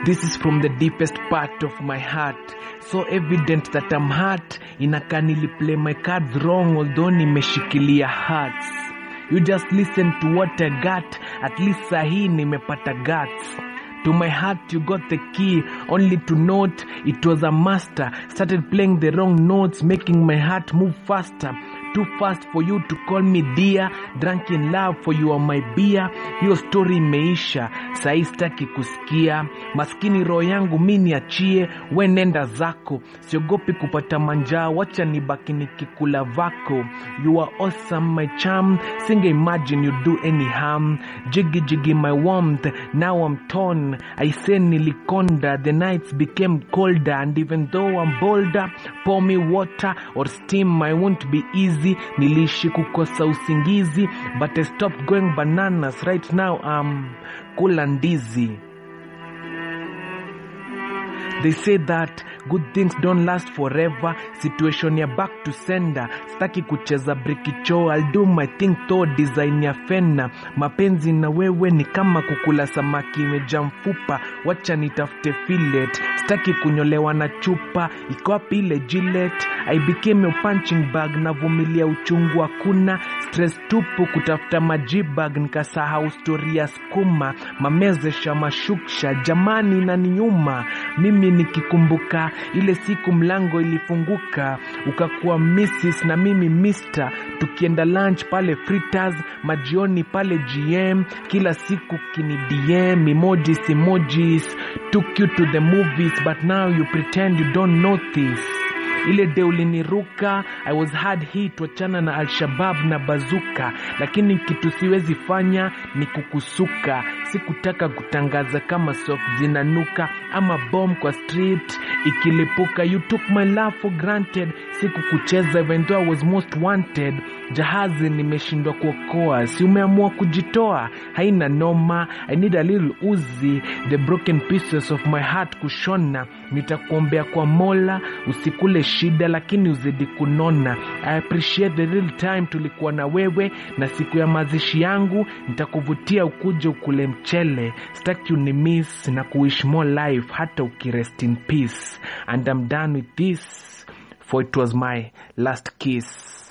This is from the deepest part of my heart. So evident that I'm hurt. Inaka niliplay my cards wrong although nimeshikilia hearts. You just listen to what I got. At least sahi nimepata guts. To my heart you got the key, only to note it was a master. Started playing the wrong notes, making my heart move faster. Too fast for you to call me dear. Drunk in love for you are my beer. Hiyo story imeisha, sahi sitaki kusikia. Maskini roho yangu mimi achie, we nenda zako. Siogopi kupata manjaa, wacha nibaki nikikula vako. You are awesome my charm, singe imagine you do any harm. Jiggy jiggy my warmth, now I'm torn. I say nilikonda, the nights became colder. And even though I'm bolder, pour me water or steam, I won't be easy. Nilishi kukosa usingizi, but I stopped going bananas. Right now I'm kula ndizi. They say that good things don't last forever. Situation ya back to sender. Staki kucheza brikicho. I'll do my thing though, design ya fena. Mapenzi na wewe ni kama kukula samaki imejaa mfupa. Wacha nitafute fillet. Staki kunyolewa na chupa. Iko wapi ile Gillette? I became a punching bag. Navumilia uchungu hakuna. Stress tupu kutafuta majibag. Nikasahau story ya skuma. Mamezesha mashuksha. Jamani na niuma. Mimi nikikumbuka ile siku mlango ilifunguka, ukakuwa Mrs. na mimi Mr. Tukienda lunch pale Fritters, majioni pale GM, kila siku kini DM, emojis, took you to the movies, but now you pretend you don't notice. Ile de uliniruka, I was hard hit, wachana na Al-Shabaab na bazooka. Lakini kitu siwezi fanya ni kukusuka. Sikutaka kutangaza kama sock zinanuka, ama bomb kwa street ikilipuka. You took my love for granted. Sikukucheza even though I was most wanted. Jahazi nimeshindwa kuokoa, si umeamua kujitoa. Haina noma, I need a little Uzi, the broken pieces of my heart kushona. Nitakuombea kwa Mola, usikule shida lakini uzidi kunona. I appreciate the little time tulikuwa na wewe, na siku ya mazishi yangu nitakuvutia ukuje ukule mchele. Sitaki unimiss na kuish more life hata ukirest in peace. And I'm done with this, for it was my last kiss.